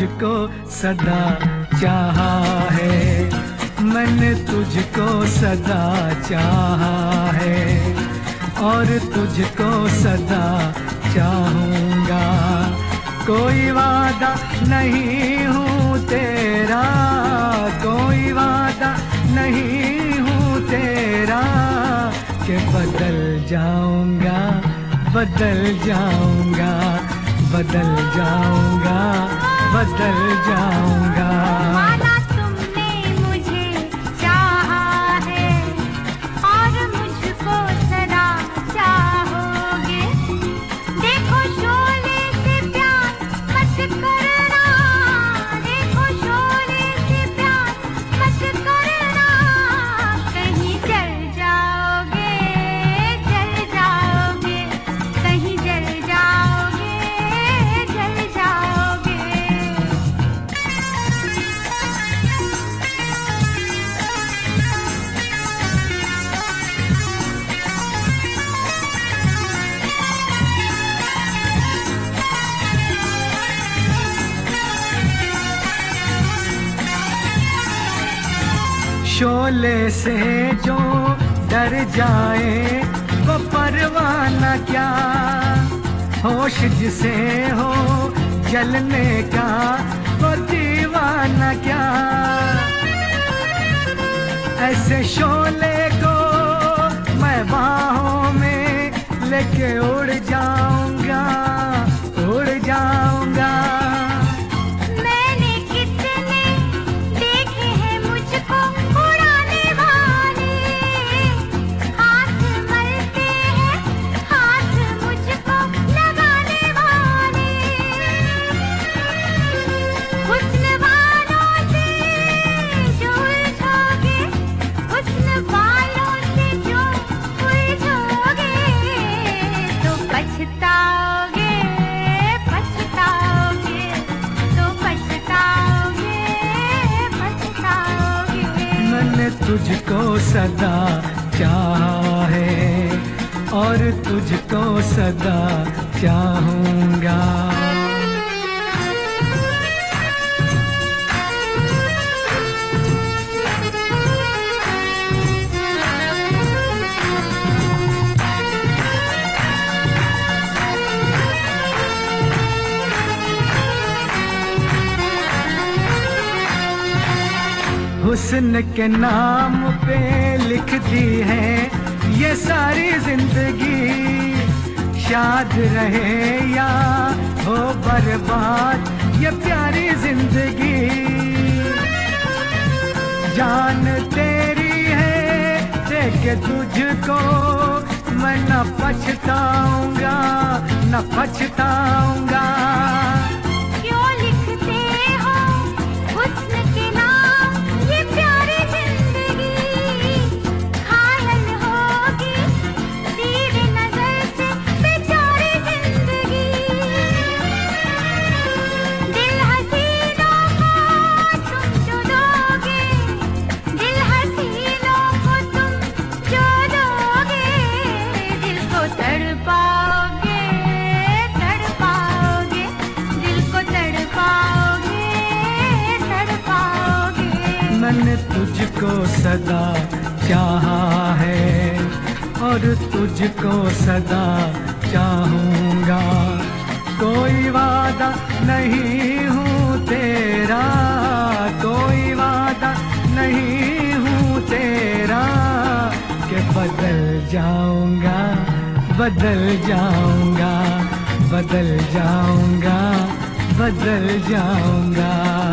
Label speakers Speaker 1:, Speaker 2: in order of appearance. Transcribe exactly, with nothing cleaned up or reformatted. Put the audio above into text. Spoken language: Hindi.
Speaker 1: तुझको सदा चाहा है, मैंने तुझको सदा चाहा है और तुझको सदा चाहूँगा। कोई वादा नहीं हूँ तेरा, कोई वादा नहीं हूँ तेरा कि बदल जाऊँगा, बदल जाऊँगा, बदल जाऊँगा, बदल जाऊँगा।
Speaker 2: माना तुमने मुझे चाहा है और मुझको सदा चाहोगे। देखो शोले से प्यार मत करना, देखो शोले से प्यार मत करना, कहीं जल जाओगे, जल जाओगे, कहीं जल जाओगे, जल जाओगे।
Speaker 1: शोले से जो डर जाए वो परवाना क्या, होश जिसे हो जलने का वो दीवाना क्या। ऐसे शोले को मैं बाहों में लेके उड़ जाऊंगा, उड़ जाऊंगा।
Speaker 2: मैंने कितने देखे हैं मुझको उड़ाने वाले, हाथ मलते हैं हाथ मुझको लगाने वाले। हुस्न वालों से जो उलझोगे, हुस्न वालों से जो उलझोगे तो पछताओगे, पछताओगे, तो पछताओगे, पछताओगे।
Speaker 1: मैंने तुझको सदा चाहा है और तुझको सदा चाहूँगा। हुस्न के नाम पे लिख दी है ये सारी जिंदगी, शाद रहे या हो बर्बाद ये प्यारी जिंदगी। जान तेरी है देखे तुझको मैं न पछताऊंगा, न पछताऊंगा।
Speaker 2: क्यों लिखते हो हुस्न के नाम ये प्यारी जिंदगी, घायल होगी तेरी नजर से बेचारी जिंदगी। दिल हसीनों को तुम जो दोगे, दिल हसीनों को तुम जो दोगे, दिल को तड़पाओगे, तड़पाओगे, दिल को तड़पाओगे, तड़पाओगे।
Speaker 1: मैंने तुझको सदा चाहा है और तुझको सदा चाहूँगा। कोई वादा नहीं हूँ तेरा, कोई वादा नहीं हूँ तेरा कि बदल जाऊँगा, बदल जाऊँगा, बदल जाऊँगा, बदल जाऊँगा।